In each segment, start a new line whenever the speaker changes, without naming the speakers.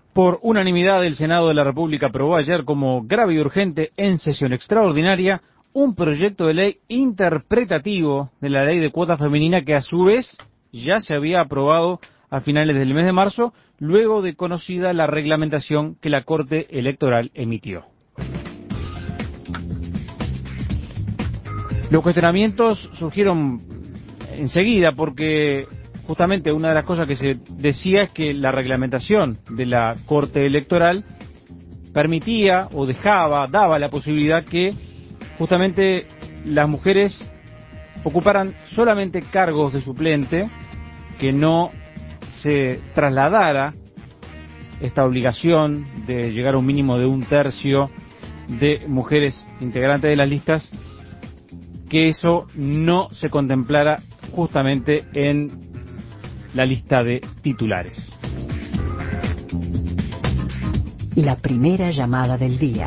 Por unanimidad, el Senado de la República aprobó ayer como grave y urgente en sesión extraordinaria un proyecto de ley interpretativo de la ley de cuota femenina que a su vez ya se había aprobado a finales del mes de marzo, luego de conocida la reglamentación que la Corte Electoral emitió. Los cuestionamientos surgieron enseguida porque justamente una de las cosas que se decía es que la reglamentación de la Corte Electoral permitía o daba la posibilidad que justamente las mujeres ocuparan solamente cargos de suplente, que no se trasladara esta obligación de llegar a un mínimo de 1/3 de mujeres integrantes de las listas, que eso no se contemplara justamente en la lista de titulares.
La primera llamada del día.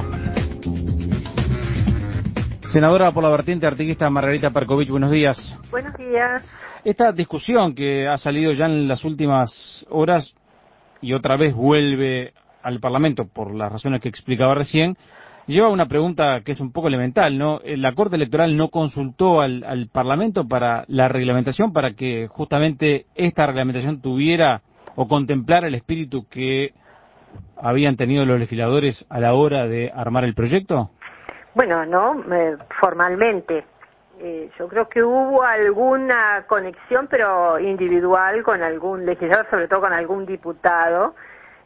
Senadora por la vertiente artiguista Margarita Percovich, buenos días.
Buenos días.
Esta discusión que ha salido ya en las últimas horas y otra vez vuelve al Parlamento por las razones que explicaba recién, lleva a una pregunta que es un poco elemental, ¿no? La Corte Electoral no consultó al Parlamento para la reglamentación, para que justamente esta reglamentación tuviera o contemplara el espíritu que habían tenido los legisladores a la hora de armar el proyecto.
Bueno, no, formalmente. Yo creo que hubo alguna conexión, pero individual, con algún legislador, sobre todo con algún diputado,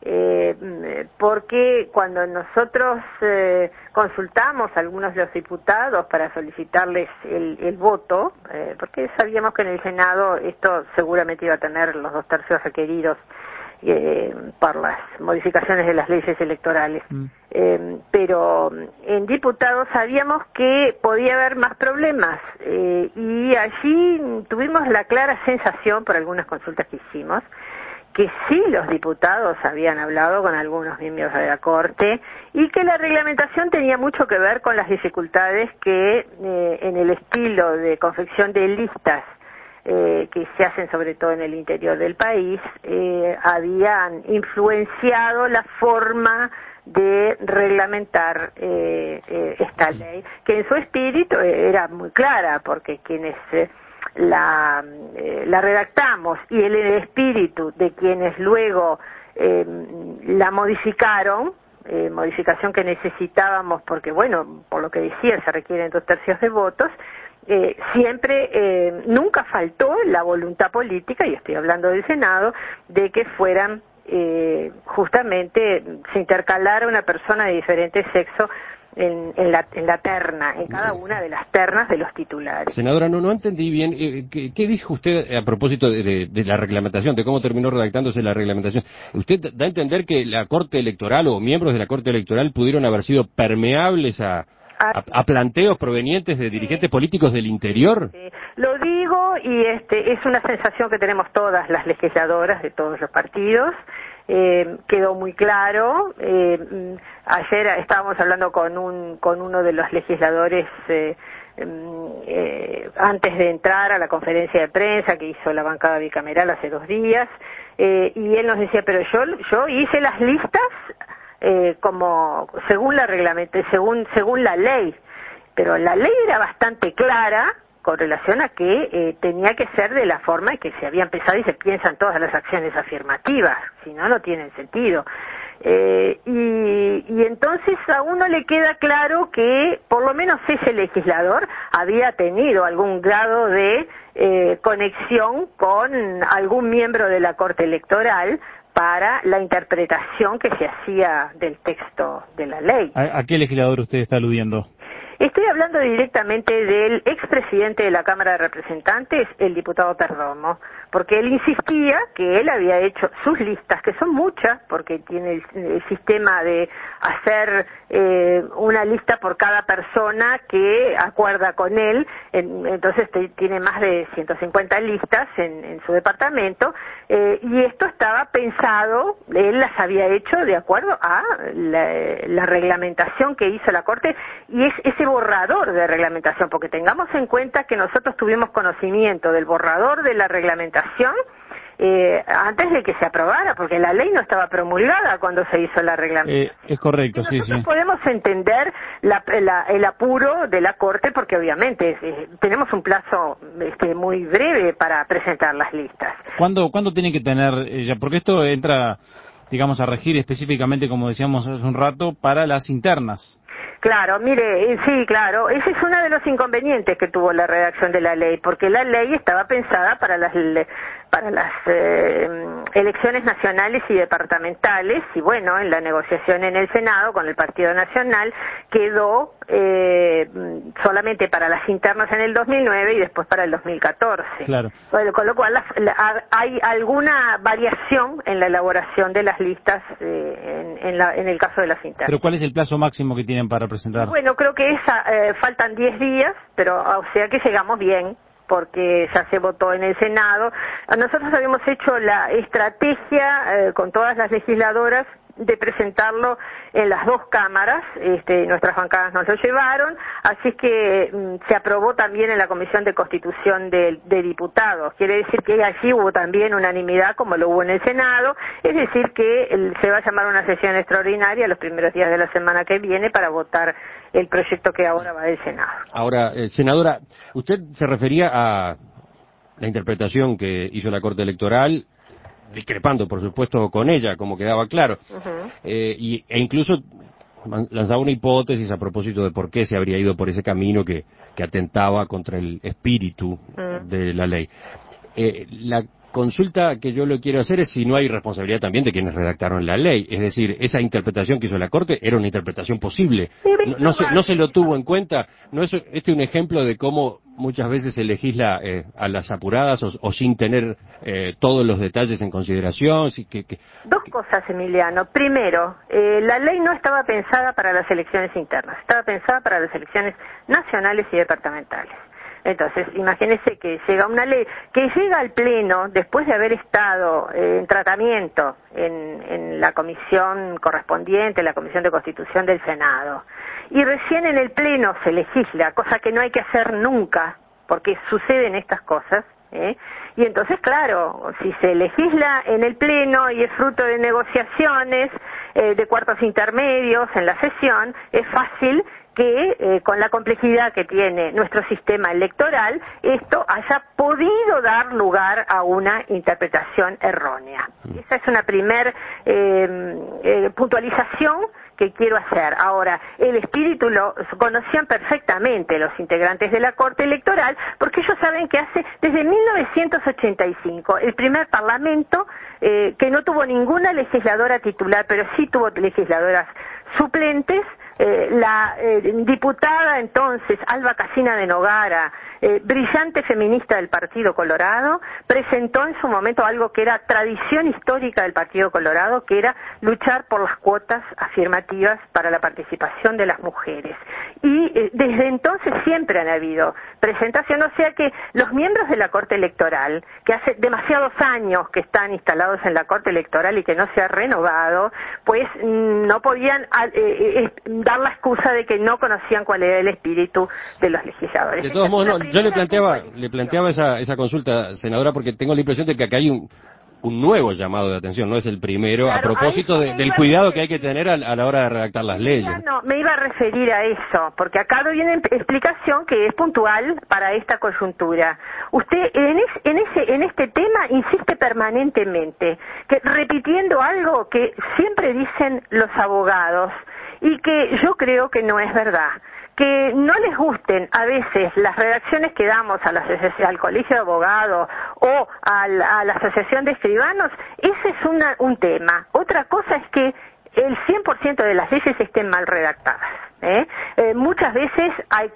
porque cuando nosotros consultamos a algunos de los diputados para solicitarles el voto, porque sabíamos que en el Senado esto seguramente iba a tener los 2/3 requeridos por las modificaciones de las leyes electorales. Pero en diputados sabíamos que podía haber más problemas, y allí tuvimos la clara sensación, por algunas consultas que hicimos, que sí los diputados habían hablado con algunos miembros de la Corte y que la reglamentación tenía mucho que ver con las dificultades que en el estilo de confección de listas que se hacen sobre todo en el interior del país, habían influenciado la forma de reglamentar esta ley, que en su espíritu era muy clara, porque quienes la redactamos y el espíritu de quienes luego la modificaron, modificación que necesitábamos porque, bueno, por lo que decía, se requieren 2/3 de votos, siempre, nunca faltó la voluntad política, y estoy hablando del Senado, de que fueran, justamente, se intercalara una persona de diferente sexo en la terna, en cada una de las ternas de los titulares.
Senadora, no entendí bien. ¿Qué dijo usted a propósito de la reglamentación, de cómo terminó redactándose la reglamentación? ¿Usted da a entender que la Corte Electoral o miembros de la Corte Electoral pudieron haber sido permeables a planteos provenientes de dirigentes políticos del interior?
Lo digo, y es una sensación que tenemos todas las legisladoras de todos los partidos. Quedó muy claro. Ayer estábamos hablando con uno de los legisladores antes de entrar a la conferencia de prensa que hizo la bancada bicameral hace 2 días, y él nos decía, pero yo hice las listas como según la según la ley, pero la ley era bastante clara con relación a que tenía que ser de la forma en que se había empezado y se piensan todas las acciones afirmativas, si no, no tienen sentido. Y entonces a uno le queda claro que por lo menos ese legislador había tenido algún grado de conexión con algún miembro de la Corte Electoral para la interpretación que se hacía del texto de la ley.
¿A qué legislador usted está aludiendo?
Estoy hablando directamente del expresidente de la Cámara de Representantes, el diputado Perdomo, porque él insistía que él había hecho sus listas, que son muchas, porque tiene el sistema de hacer una lista por cada persona que acuerda con él, entonces tiene más de 150 listas en su departamento, y esto estaba pensado, él las había hecho de acuerdo a la reglamentación que hizo la Corte, y es ese borrador de reglamentación, porque tengamos en cuenta que nosotros tuvimos conocimiento del borrador de la reglamentación antes de que se aprobara, porque la ley no estaba promulgada cuando se hizo la reglamentación.
Es correcto, sí, sí.
Nosotros podemos entender el apuro de la Corte, porque obviamente tenemos un plazo muy breve para presentar las listas.
¿Cuándo tiene que tener ella? Porque esto entra, digamos, a regir específicamente, como decíamos hace un rato, para las internas.
Claro, mire, sí, claro, ese es uno de los inconvenientes que tuvo la redacción de la ley, porque la ley estaba pensada para las elecciones nacionales y departamentales, y bueno, en la negociación en el Senado con el Partido Nacional quedó solamente para las internas en el 2009 y después para el 2014.
Claro.
Con lo cual hay alguna variación en la elaboración de las listas en el caso de las internas.
¿Pero cuál es el plazo máximo que tienen para presentar?
Bueno, creo que faltan 10 días, pero o sea que llegamos bien, porque ya se votó en el Senado. Nosotros habíamos hecho la estrategia con todas las legisladoras de presentarlo en las dos cámaras, nuestras bancadas nos lo llevaron, así que se aprobó también en la Comisión de Constitución de Diputados. Quiere decir que allí hubo también unanimidad, como lo hubo en el Senado, es decir que se va a llamar una sesión extraordinaria los primeros días de la semana que viene para votar el proyecto que ahora va del Senado.
Ahora, senadora, usted se refería a la interpretación que hizo la Corte Electoral, discrepando, por supuesto, con ella, como quedaba claro, e incluso lanzaba una hipótesis a propósito de por qué se habría ido por ese camino que atentaba contra el espíritu de la ley. La consulta que yo le quiero hacer es si no hay responsabilidad también de quienes redactaron la ley, es decir, esa interpretación que hizo la Corte era una interpretación posible, no se lo tuvo en cuenta. ¿No es este un ejemplo de cómo muchas veces se legisla a las apuradas o sin tener todos los detalles en consideración?
Dos cosas, Emiliano. Primero, la ley no estaba pensada para las elecciones internas, estaba pensada para las elecciones nacionales y departamentales. Entonces, imagínese que llega una ley que llega al Pleno después de haber estado en tratamiento en la comisión correspondiente, la Comisión de Constitución del Senado, y recién en el Pleno se legisla, cosa que no hay que hacer nunca, porque suceden estas cosas, y entonces, claro, si se legisla en el Pleno y es fruto de negociaciones, de cuartos intermedios en la sesión, es fácil que con la complejidad que tiene nuestro sistema electoral, esto haya podido dar lugar a una interpretación errónea. Esa es una primer puntualización que quiero hacer. Ahora, el espíritu lo conocían perfectamente los integrantes de la Corte Electoral, porque ellos saben que desde 1985, el primer parlamento, que no tuvo ninguna legisladora titular, pero sí tuvo legisladoras suplentes, la diputada entonces Alba Casina de Nogara, brillante feminista del Partido Colorado, presentó en su momento algo que era tradición histórica del Partido Colorado, que era luchar por las cuotas afirmativas para la participación de las mujeres. Y desde entonces siempre han habido presentaciones, o sea que los miembros de la Corte Electoral, que hace demasiados años que están instalados en la Corte Electoral y que no se ha renovado, pues no podían dar la excusa de que no conocían cuál era el espíritu de los legisladores.
De todos modos, yo le planteaba esa consulta, senadora, porque tengo la impresión de que acá hay un nuevo llamado de atención, no es el primero, claro, a propósito del cuidado que hay que tener a la hora de redactar las leyes.
No, me iba a referir a eso, porque acá doy una explicación que es puntual para esta coyuntura. Usted en este tema insiste permanentemente, repitiendo algo que siempre dicen los abogados y que yo creo que no es verdad. Que no les gusten a veces las redacciones que damos al Colegio de Abogados o a la Asociación de Escribanos, ese es un tema. Otra cosa es que el 100% de las leyes estén mal redactadas. Muchas veces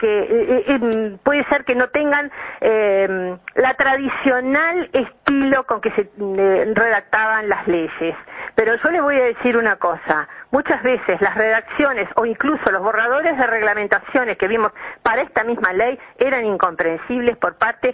puede ser que no tengan la tradicional estilo con que se redactaban las leyes. Pero yo le voy a decir una cosa, muchas veces las redacciones o incluso los borradores de reglamentaciones que vimos para esta misma ley eran incomprensibles por parte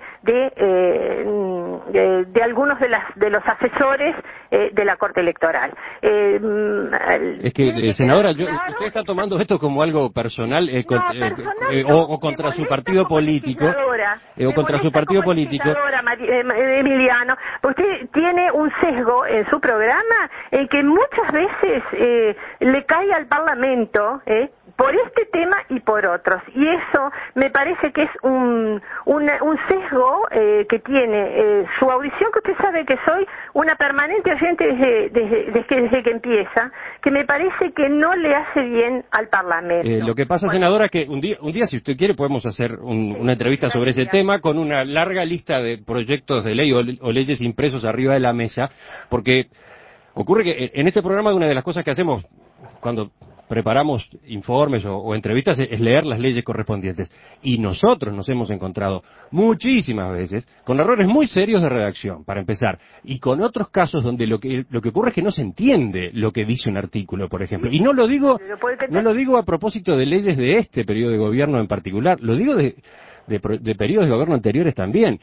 de algunos de los asesores de la Corte Electoral.
Es que, senadora, usted está tomando esto como algo algo personal,
no,
o contra su partido político, o contra su partido político.
Emiliano, usted tiene un sesgo en su programa en que muchas veces le cae al Parlamento por este tema y por otros, y eso me parece que es un sesgo que tiene su audición, que usted sabe que soy una permanente oyente desde que empieza, que me parece que no le hace bien al Parlamento.
Lo que pasa, senadora, que un día, si usted quiere, podemos hacer una entrevista sobre ese tema con una larga lista de proyectos de ley o leyes impresos arriba de la mesa, porque ocurre que en este programa una de las cosas que hacemos cuando preparamos informes o entrevistas es leer las leyes correspondientes, y nosotros nos hemos encontrado muchísimas veces con errores muy serios de redacción, para empezar, y con otros casos donde lo que ocurre es que no se entiende lo que dice un artículo, por ejemplo, y no lo digo a propósito de leyes de este periodo de gobierno en particular, lo digo de periodos de gobierno anteriores también,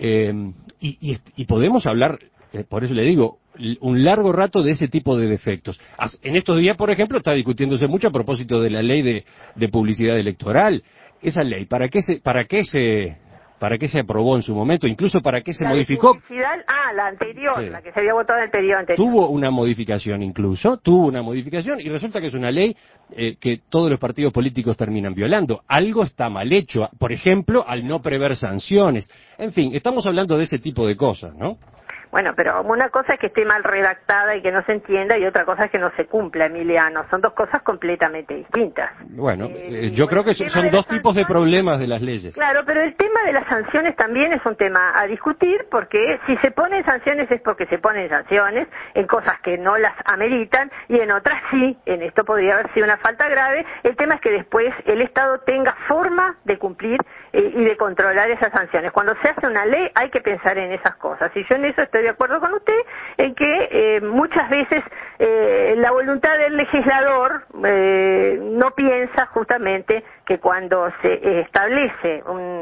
y podemos hablar, por eso le digo, un largo rato de ese tipo de defectos. En estos días, por ejemplo, está discutiéndose mucho a propósito de la ley de publicidad electoral. Esa ley, ¿para qué se aprobó en su momento? Incluso ¿para qué se modificó?
La anterior,
Sí.
La que se había votado en el periodo anterior.
Tuvo una modificación, y resulta que es una ley que todos los partidos políticos terminan violando. Algo está mal hecho, por ejemplo, al no prever sanciones. En fin, estamos hablando de ese tipo de cosas, ¿no?
Bueno, pero una cosa es que esté mal redactada y que no se entienda, y otra cosa es que no se cumpla, Emiliano. Son dos cosas completamente distintas.
Bueno, yo creo que son dos tipos de problemas de las leyes.
Claro, pero el tema de las sanciones también es un tema a discutir, porque si se ponen sanciones es porque se ponen sanciones en cosas que no las ameritan, y en otras sí. En esto podría haber sido una falta grave. El tema es que después el Estado tenga forma de cumplir y de controlar esas sanciones. Cuando se hace una ley hay que pensar en esas cosas, y yo en eso estoy de acuerdo con usted, en que muchas veces la voluntad del legislador no piensa justamente que cuando se establece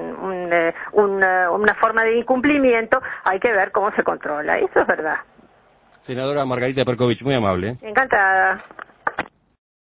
una forma de incumplimiento hay que ver cómo se controla. Eso es verdad.
Senadora Margarita Perkovich, muy amable.
Encantada.